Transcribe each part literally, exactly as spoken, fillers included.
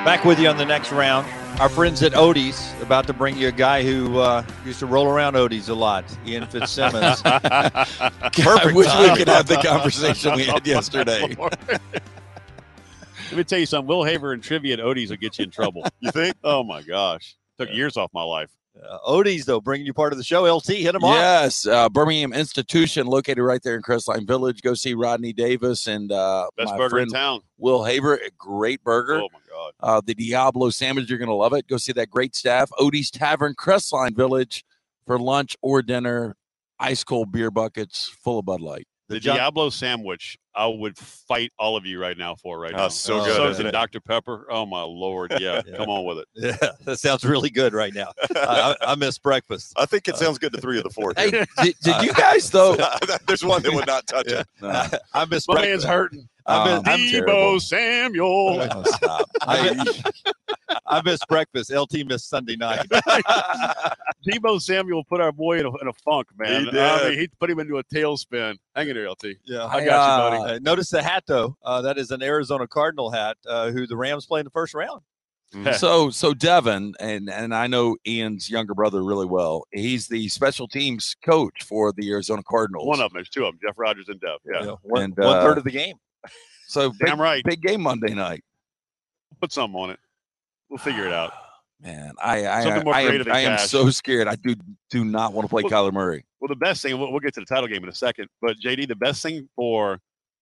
Back with you on the next round. Our friends at Odie's about to bring you a guy who uh, used to roll around Odie's a lot, Ian Fitzsimmons. Perfect. I wish we could have the conversation we had yesterday. Let me tell you something. Will Haver and trivia at Odie's will get you in trouble. You think? Oh, my gosh. Took Yeah. years off my life. Uh, Odie's, though, bringing you part of the show. L T, hit him off. Yes, uh, Birmingham Institution, located right there in Crestline Village. Go see Rodney Davis and uh, Best my burger friend in town. Will Haver. A great burger. Oh, my God. Uh, the Diablo sandwich, you're going to love it. Go see that great staff. Odie's Tavern, Crestline Village, for lunch or dinner. Ice cold beer buckets full of Bud Light. The, John- Diablo sandwich, I would fight all of you right now for right Oh, now. so Oh, good. So isn't is it? Doctor Pepper. Oh, my Lord. Yeah, Yeah. come on with it. Yeah, that sounds really good right now. I, I, I miss breakfast. I think it sounds good to three of the four. Hey, did, did you guys, though? There's one that would not touch Yeah. it. No. I, I miss My breakfast. man's hurting. I miss, Um, I'm Debo terrible. Samuel. Oh, stop. I miss, I miss breakfast. L T missed Sunday night. Debo Samuel put our boy in a, in a funk, man. He did. I mean, he put him into a tailspin. Hang in there, L T. Yeah. I got you, buddy. Uh, notice the hat, though. Uh, that is an Arizona Cardinal hat, uh, who the Rams play in the first round. So, so Devin, and and I know Ian's younger brother really well. He's the special teams coach for the Arizona Cardinals. One of them. There's two of them, Jeff Rogers and Dev. Yeah. You know, one, And, one uh, third of the game. So big, Damn right. big game Monday night. Put something on it. We'll figure it out. Man, I I, Something more I, am, creative than I am cash. so scared. I do do not want to play Well- Kyler Murray. Well, the best thing, we'll, we'll get to the title game in a second, but J D, the best thing for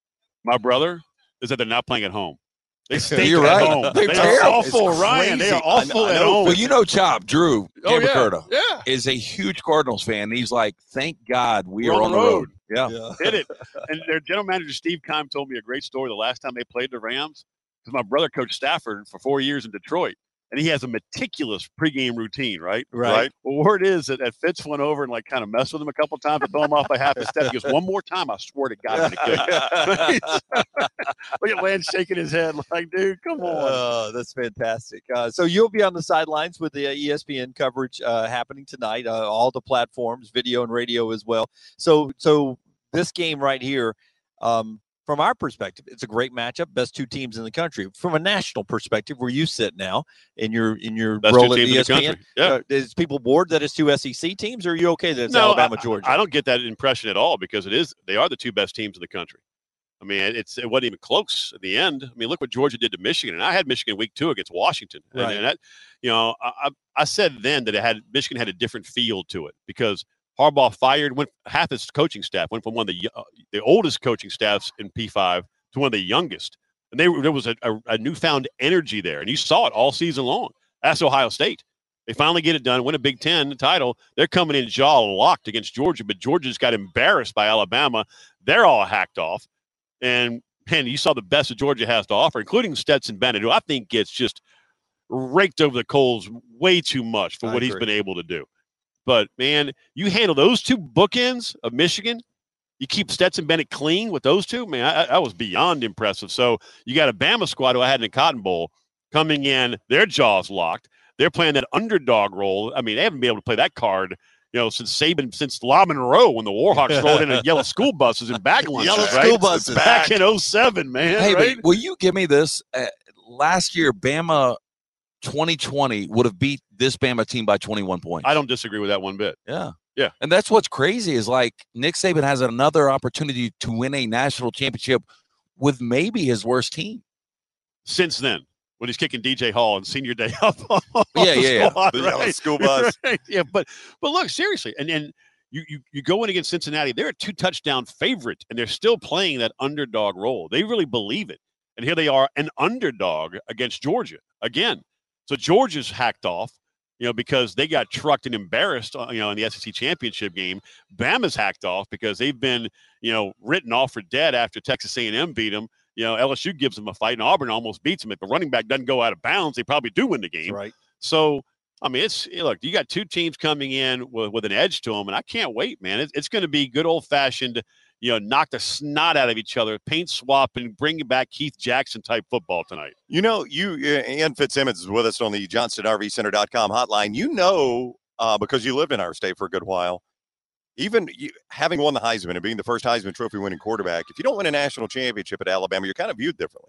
my brother is that they're not playing at home. They stink You're at right. home. They're they terrible. are awful, It's Ryan. They are crazy. I- awful I at know. home. Well, you know, Chop Drew oh, yeah. Cabacerta Yeah. is a huge Cardinals fan. He's like, thank God we We're are on the road. Yeah. Hit it. And their general manager, Steve Keim, told me a great story the last time they played the Rams. Because my brother coached Stafford for four years in Detroit. And he has a meticulous pregame routine, right? Right. Well, word is that, that Fitz went over and like kind of messed with him a couple times to throw him off a half a step. He goes, one more time, I swear to God, I'm going to kill you. Look at Lance shaking his head like, dude, come on. Oh, that's fantastic. Uh, so you'll be on the sidelines with the uh, E S P N coverage uh, happening tonight, uh, all the platforms, video and radio as well. So, so this game right here, um, from our perspective, it's a great matchup. Best two teams in the country. From a national perspective, where you sit now in your in your Best role two at teams in E the S P N, country. Yeah. uh, is people bored that it's two S E C teams, or are you okay that it's No, Alabama, I, Georgia? I don't get that impression at all because it is they are the two best teams in the country. I mean, it's it wasn't even close at the end. I mean, look what Georgia did to Michigan, and I had Michigan week two against Washington, and, Right. and that, you know, I, I I said then that it had Michigan had a different feel to it because Harbaugh fired went half his coaching staff went from one of the uh, the oldest coaching staffs in P five to one of the youngest, and they there was a, a, a newfound energy there, and you saw it all season long. That's Ohio State. They finally get it done, win a Big Ten title. They're coming in jaw locked against Georgia, but Georgia just got embarrassed by Alabama. They're all hacked off. And, man, you saw the best that Georgia has to offer, including Stetson Bennett, who I think gets just raked over the coals way too much for I what he's agree. been able to do. But, man, you handle those two bookends of Michigan, you keep Stetson Bennett clean with those two, man, I, I was beyond impressive. So you got a Bama squad who I had in the Cotton Bowl coming in, their jaws locked. They're playing that underdog role. I mean, they haven't been able to play that card, you know, since Saban, since La Monroe, when the Warhawks rolled in in yellow school buses and bag lunches, Yellow right? school buses. Back in oh seven, man. Hey, right? but will you give me this? Uh, last year, Bama twenty twenty would have beat this Bama team by twenty-one points. I don't disagree with that one bit. Yeah. Yeah. And that's what's crazy is like Nick Saban has another opportunity to win a national championship with maybe his worst team. Since then, when he's kicking D J Hall and senior day up on Yeah, the yeah, yeah. squad, The yellow right? school bus. Right. Yeah, but but look, seriously, and and you, you you go in against Cincinnati, they're a two touchdown favorite, and they're still playing that underdog role. They really believe it, and here they are, an underdog against Georgia again. So Georgia's hacked off, you know, because they got trucked and embarrassed, uh, you know, in the S E C championship game. Bama's hacked off because they've been, you know, written off for dead after Texas A and M beat them. You know, L S U gives them a fight, and Auburn almost beats them. If the running back doesn't go out of bounds, they probably do win the game. That's right. So, I mean, it's look, you got two teams coming in with, with an edge to them, and I can't wait, man. It's, it's going to be good old-fashioned, you know, knock the snot out of each other, paint swap, and bring back Keith Jackson-type football tonight. You know, you uh, Ian Fitzsimmons is with us on the Johnston R V Center dot com hotline. You know, uh, because you lived in our state for a good while, even you, having won the Heisman and being the first Heisman Trophy winning quarterback, if you don't win a national championship at Alabama, you're kind of viewed differently.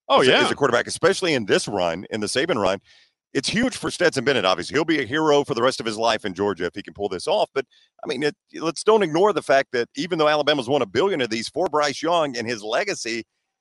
Oh, as, a- yeah. as a quarterback, especially in this run, in the Saban run. It's huge for Stetson Bennett, obviously. He'll be a hero for the rest of his life in Georgia if he can pull this off. But, I mean, it, let's don't ignore the fact that even though Alabama's won a billion of these for Bryce Young and his legacy,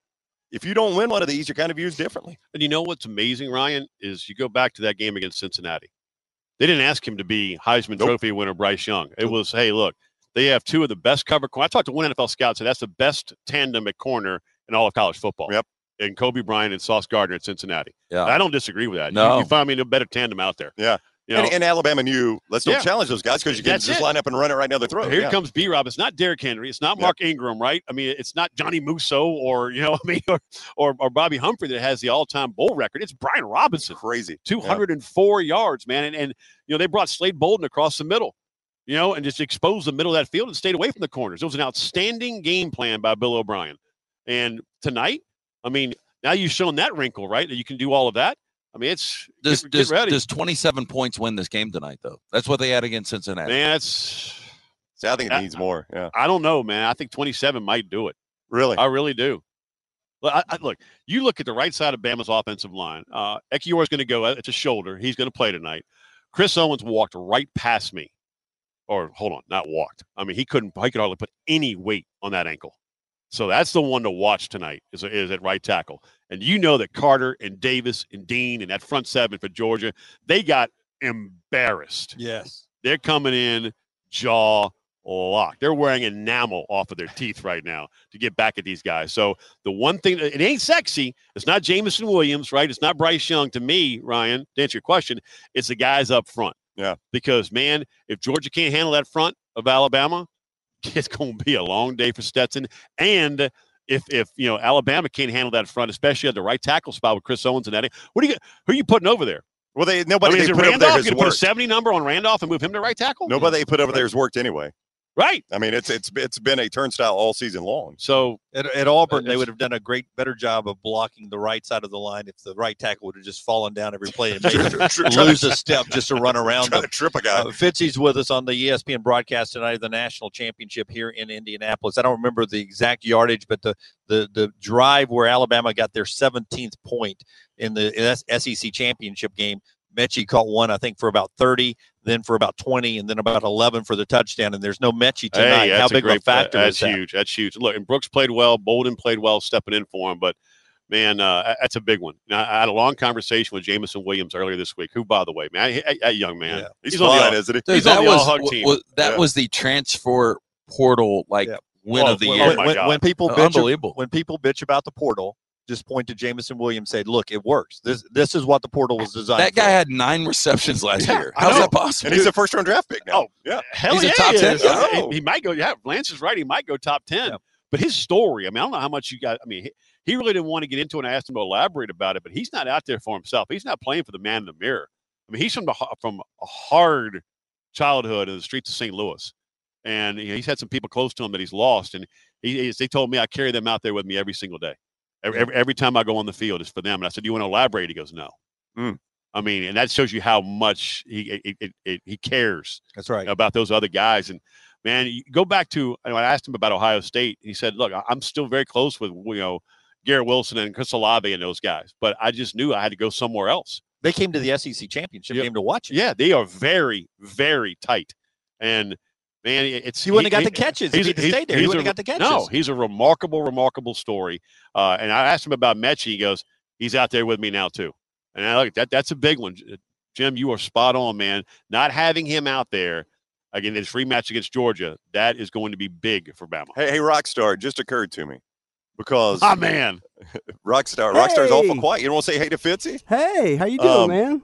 if you don't win one of these, you're kind of used differently. And you know what's amazing, Ryan, is you go back to that game against Cincinnati. They didn't ask him to be Heisman Nope. Trophy winner Bryce Young. It Nope. was, hey, look, they have two of the best cover corners. I talked to one N F L scout, said that's the best tandem at corner in all of college football. Yep. And Kobe Bryant and Sauce Gardner at Cincinnati. Yeah. I don't disagree with that. No. You, you find me a better tandem out there. Yeah. You know, and, and Alabama knew, let's don't Yeah. challenge those guys because you can That's just it. line up and run it right down their throat. Here yeah. comes B-Rob. It's not Derrick Henry. It's not Mark Ingram, right? I mean, it's not Johnny Musso or, you know, I mean, or, or, or Bobby Humphrey that has the all-time bowl record. It's Brian Robinson. Crazy. two hundred four yeah. yards, man. And, and, you know, they brought Slade Bolden across the middle, you know, and just exposed the middle of that field and stayed away from the corners. It was an outstanding game plan by Bill O'Brien. And tonight, I mean, now you've shown that wrinkle, right, that you can do all of that. I mean, it's Does, get, does, get ready. does twenty-seven points win this game tonight, though? That's what they had against Cincinnati. Man, it's See, I think it I- needs more. Yeah. I don't know, man. I think twenty-seven might do it. Really? I really do. Look, I, I, look, you look at the right side of Bama's offensive line. Uh, Ekiyor is going to go. It's a shoulder. He's going to play tonight. Chris Owens walked right past me. Or, hold on, not walked. I mean, he couldn't, he could hardly put any weight on that ankle. So that's the one to watch tonight is, is at right tackle. And you know that Carter and Davis and Dean and that front seven for Georgia, they got embarrassed. Yes. They're coming in jaw locked. They're wearing enamel off of their teeth right now to get back at these guys. So the one thing, it ain't sexy. It's not Jameson Williams, right? It's not Bryce Young. To me, Ryan, to answer your question, it's the guys up front. Yeah. Because, man, if Georgia can't handle that front of Alabama, it's going to be a long day for Stetson. And if, if you know, Alabama can't handle that front, especially at the right tackle spot with Chris Owens and that, what do you, who are you putting over there? Well, they I nobody mean, is they it put over there Randolph? has Going to put a worked. seventy number on Randolph and move him to right tackle? Nobody they put over there has worked anyway. Right. I mean, it's it's it's been a turnstile all season long. So At, at Auburn, they It's- would have done a great, better job of blocking the right side of the line if the right tackle would have just fallen down every play and made him lose a step just to run around Trying them. to trip a guy. Uh, Fitzy's with us on the E S P N broadcast tonight of the national championship here in Indianapolis. I don't remember the exact yardage, but the the the drive where Alabama got their seventeenth point in the S E C championship game, Mechie caught one, I think, for about thirty, then for about twenty, and then about eleven for the touchdown. And there's no Mechie tonight. Hey, How that's big a great of a factor That's is that? huge. That's huge. Look, and Brooks played well. Bolden played well, stepping in for him. But man, uh, that's a big one. Now, I had a long conversation with Jameson Williams earlier this week. Who, by the way, man, that- that young man, Yeah. He's, he's on the flying, all- isn't he? Dude, He's that on the was, all-hug w- team. was- that Yeah. was the transfer portal like Yeah. win Oh, of the well, year. oh my when, God. when people Uh, bitch, unbelievable. when people bitch about the portal, just point to Jameson Williams. Say, look, it works. This this is what the portal was designed. That guy for. had nine receptions last Yeah, year. I How's know. that possible? And he's a first round draft pick now. Oh, yeah. Hell He's a yeah, top he ten is. guy. Uh, He might go. Yeah, Lance is right. He might go top ten. Yeah. But his story, I mean, I don't know how much you got. I mean, he, he really didn't want to get into it. And I asked him to elaborate about it, but he's not out there for himself. He's not playing for the man in the mirror. I mean, he's from the from a hard childhood in the streets of Saint Louis, and you know, he's had some people close to him that he's lost. And he, he they told me I carry them out there with me every single day. Every, every, every time I go on the field, it's for them. And I said, "Do you want to elaborate?" He goes, "No." Mm. I mean, and that shows you how much he it, it, it, he cares That's right. about those other guys. And man, you go back to, I asked him about Ohio State. He said, look, I'm still very close with, you know, Garrett Wilson and Chris Olave and those guys, but I just knew I had to go somewhere else. They came to the S E C championship Yep. game to watch it. Yeah, they are very, very tight. And man, it's He wouldn't have got he- the catches he's- if he'd he's- stayed there. He he's wouldn't a- have got the catches. No, he's a remarkable, remarkable story. Uh, and I asked him about Mechie. He goes, he's out there with me now too. And I look, that that's a big one. Jim, you are spot on, man. Not having him out there again, this rematch against Georgia, that is going to be big for Bama. Hey, hey, Rockstar, it just occurred to me because Ah, man. Rockstar, Rockstar's awful Hey. quiet. You don't want to say hey to Fitzy? Hey, how you doing, Um, man?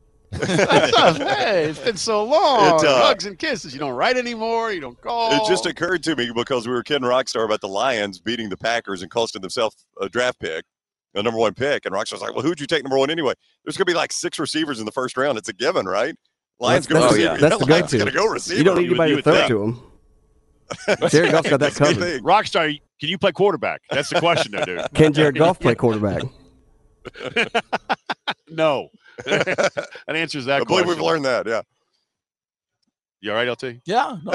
Hey, it's been so long. It, uh, Hugs and kisses. You don't write anymore. You don't call. It just occurred to me because we were kidding Rockstar about the Lions beating the Packers and costing themselves a draft pick, a number one pick. And Rockstar's like, well, who'd you take number one anyway? There's going to be like six receivers in the first round. It's a given, right? Lions That's- go that's- receiver. yeah. that's the Lions go-to. going to go receiver. You don't need you would- anybody you to would throw think. to him. Jared Goff's got that That's a good covered. thing. Rockstar, can you play quarterback? That's the question, though, dude. Can Jared Goff play quarterback? No. That answers that I believe question. we've learned that, yeah. You all right, L T? Yeah. no.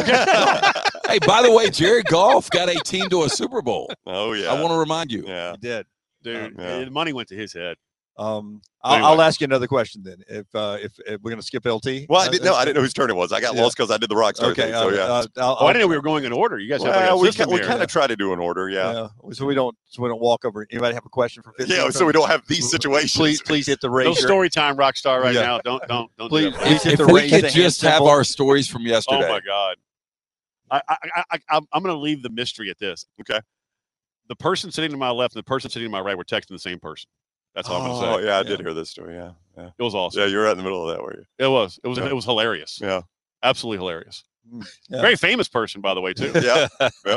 hey, by the way, Jared Goff got a team to a Super Bowl. Oh, yeah. I want to remind you. Yeah. He did. dude. Yeah. The money went to his head. Um, I'll, Anyway. I'll ask you another question then. If uh, if, if we're going to skip L T. Well, I Uh, didn't know. I didn't know whose turn it was. I got Yeah. lost because I did the rock star Okay. thing. So uh, yeah. uh, I'll, Oh, I I'll- didn't know we were going in order. You guys have well, like a we system ca- we here. kind of try to do an order. Yeah. Yeah. So we don't so we don't walk over. Anybody have a question for fifty? Yeah. So we don't have these situations. Please please hit the raise. No your- story time, rock star, right Yeah. now. Don't don't don't. Please- do that, please bro. hit If the we raise could the hand just have symbol. our stories from yesterday. Oh my god. I I I, I I'm going to leave the mystery at this. Okay. The person sitting to my left and the person sitting to my right were texting the same person. That's all I'm Oh going to say. yeah, I Yeah. did hear this story. Yeah. Yeah. It was awesome. Yeah. You were right in the middle of that, were you? It was. It was. Yeah. It was hilarious. Yeah. Absolutely hilarious. Yeah. Very famous person, by the way, too. Yeah.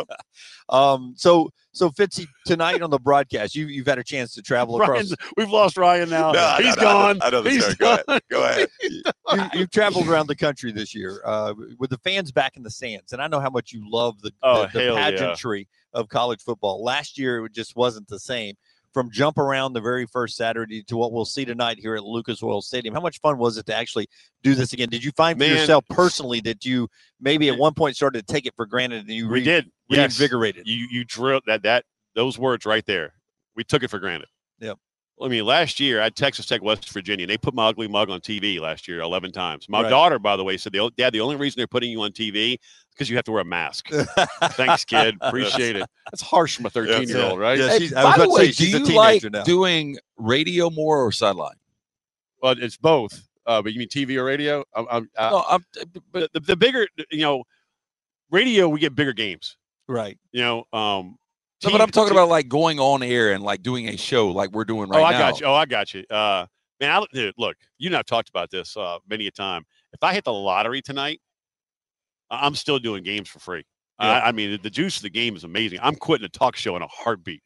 Um. So so Fitzy, tonight on the broadcast, you you've had a chance to travel across. Ryan's, we've lost Ryan now. No, He's no, no, I gone. know- I know the He's story. Go ahead. gone. Go ahead. you, you've traveled around the country this year uh, with the fans back in the stands, and I know how much you love the, Oh, the, the hell yeah. pageantry of college football. Last year, it just wasn't the same. From jump around the very first Saturday to what we'll see tonight here at Lucas Oil Stadium, how much fun was it to actually do this again? Did you find for Man. yourself personally that you maybe at one point started to take it for granted and you We re- did. Yes. reinvigorated? You you drilled that that those words right there. We took it for granted. Yep. I mean, last year I had Texas Tech, West Virginia, and they put my ugly mug on T V last year eleven times. My Right. daughter, by the way, said, the, Dad, the only reason they're putting you on T V is because you have to wear a mask. Thanks, kid. Appreciate it. That's harsh from a thirteen-year-old, right? Yeah, Hey, she's- I was by about the to say, way, do she's a you teenager like now. doing radio more or sideline? Well, it's both. Uh, but you mean T V or radio? I'm, I'm, I, No, I'm, but the, the, the bigger, you know, radio, we get bigger games. Right. You know, um, no, but team- I'm talking te- about like going on air and like doing a show like we're doing right oh, I now. got you. Oh, I got you. Uh, man, I, dude, look, you and I've talked about this uh, many a time. If I hit the lottery tonight, I- I'm still doing games for free. Yeah. I, I mean, the juice of the game is amazing. I'm quitting a talk show in a heartbeat.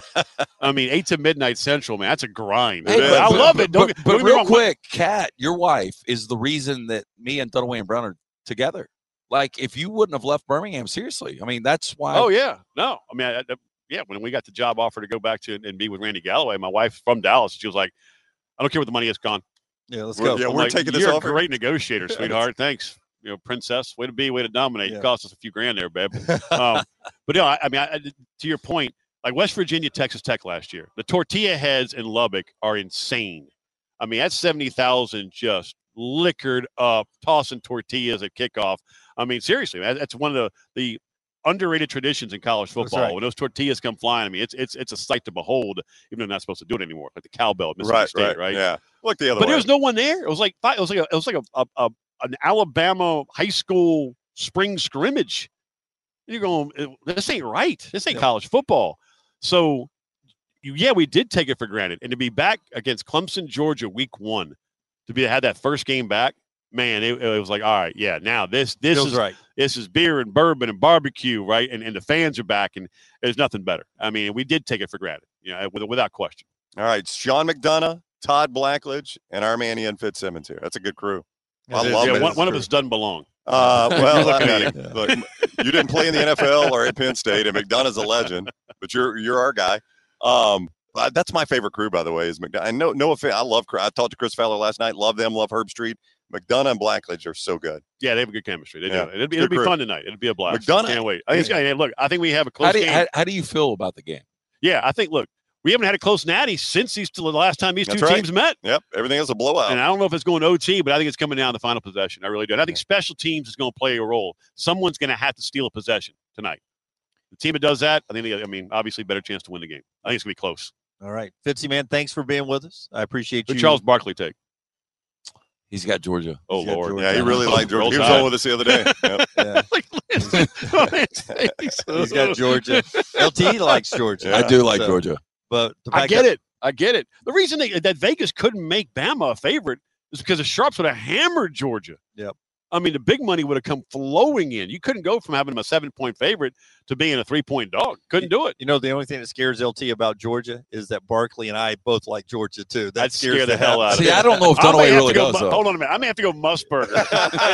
I mean, eight to midnight central, man. That's a grind. Hey, But but- I but- love but- it. Don't, but, get- but don't get me real wrong. quick, Kat, your wife is the reason that me and Dunaway and Brown are together. Like, if you wouldn't have left Birmingham, seriously, I mean, that's why. Oh yeah, no. I mean, I, I, yeah. When we got the job offer to go back to and be with Randy Galloway, my wife's from Dallas. She was like, "I don't care what the money is, gone." Yeah, let's We're- go. yeah, I'm we're like, taking this You're offer. a great negotiator, sweetheart. Thanks, you know, princess. Way to be, way to dominate. Yeah. You cost us a few grand there, babe. um, but no, I, I mean, I, I- to your point, like West Virginia, Texas Tech last year, the tortilla heads in Lubbock are insane. I mean, that's seventy thousand just liquored up, tossing tortillas at kickoff. I mean, seriously, man, that's one of the the underrated traditions in college That's football. right. When those tortillas come flying, I mean, it's it's it's a sight to behold. Even though they're not supposed to do it anymore, like the cowbell at Mississippi Right. State, Right. right? Yeah. Look the other But way. there was no one there. It was like fi- it was like a, it was like a, a, a an Alabama high school spring scrimmage. You're going, this ain't right. This ain't Yeah. college football. So, you, yeah, we did take it for granted, and to be back against Clemson, Georgia, week one, to be had that first game back, man, it, it was like, all right, yeah, now this this Feels is right. this is beer and bourbon and barbecue, right? And and the fans are back, and there's nothing better. I mean, we did take it for granted, you know, with, without question. All right. Sean McDonough, Todd Blackledge, and our man Ian Fitzsimmons here. That's a good crew. I It is- love Yeah, it. one, is one of true. us doesn't belong. Uh, You're well, I looking at mean, him. look, you didn't play in the N F L or at Penn State, and McDonough's a legend, but you're you're our guy. Um, uh, that's my favorite crew, by the way, is McDonough. And no, no offense, I love. I talked to Chris Fowler last night. Love them. Love Herb Street. McDonough and Blackledge are so good. Yeah, they have a good chemistry. They Yeah. do. It'll be, Good it'll be crew. fun tonight. It'll be a blast. McDonough- Can't wait. I think it's gonna, hey, look, I think we have a close How do, you, game. how, how do you feel about the game? yeah, I think, look, we haven't had a close natty since these the last time these That's two right. teams met. Yep, everything is a blowout. And I don't know if it's going to O T, but I think it's coming down to the final possession. I really do. And I think special teams is going to play a role. Someone's going to have to steal a possession tonight. The team that does that, I think, they, I mean, obviously, better chance to win the game. I think it's going to be close. All right. Fitzy, man, thanks for being with us. I appreciate Who you. Charles Barkley take? He's got Georgia. Oh, He's got Lord. Georgia. yeah, he really Oh, liked Georgia. roll He was tide. on with us the other day. Yep. Yeah. Like, listen. He's got Georgia. L T likes Georgia. Yeah. I do like So, Georgia. But the I fact get that- it. I get it. The reason they, that Vegas couldn't make Bama a favorite is because the Sharps would have hammered Georgia. Yep. I mean, the big money would have come flowing in. You couldn't go from having them a seven-point favorite to being a three-point dog. Couldn't do it. You know, the only thing that scares L T about Georgia is that Barkley and I both like Georgia too. That That'd scares scare the hell out of See, me. I don't know if I may Dunaway have really to go, does, Mu- though. hold on a minute. I may have to go Musburger.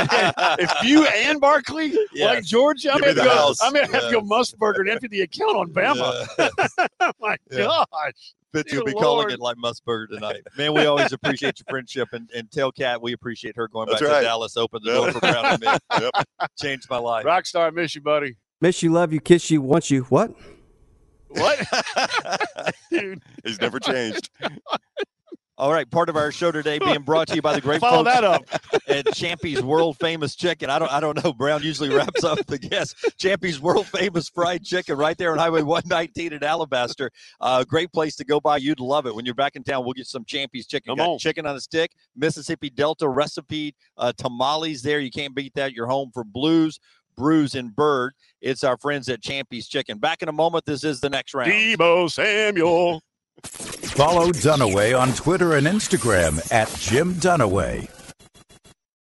If you and Barkley Yes. like Georgia, I Give may me have to the go. house. I may have to Yeah. go Musburger and empty the account on Bama. Yeah. Oh my Yeah. gosh. Fitzy will Dear be calling Lord. it like Musburger tonight. Man, we always appreciate your friendship, and, and tell Kat we appreciate her going That's back right. to Dallas, opened the Yep. door for Brown and me. Yep. Changed my life. Rockstar, I miss you, buddy. Miss you, love you, kiss you, want you. What? What? Dude. He's never changed. All right, part of our show today being brought to you by the great Follow folks that up. at Champy's World Famous Chicken. I don't I don't know. Brown usually wraps up the guest. Champy's World Famous Fried Chicken right there on Highway one nineteen in Alabaster. Uh, great place to go by. You'd love it. When you're back in town, we'll get some Champy's Chicken. Come Got on. chicken on a stick, Mississippi Delta recipe, uh, tamales there. You can't beat that. You're home for Blues, Brews, and Bird. It's our friends at Champy's Chicken. Back in a moment. This is the next round. Debo Samuel. Follow Dunaway on Twitter and Instagram at Jim Dunaway.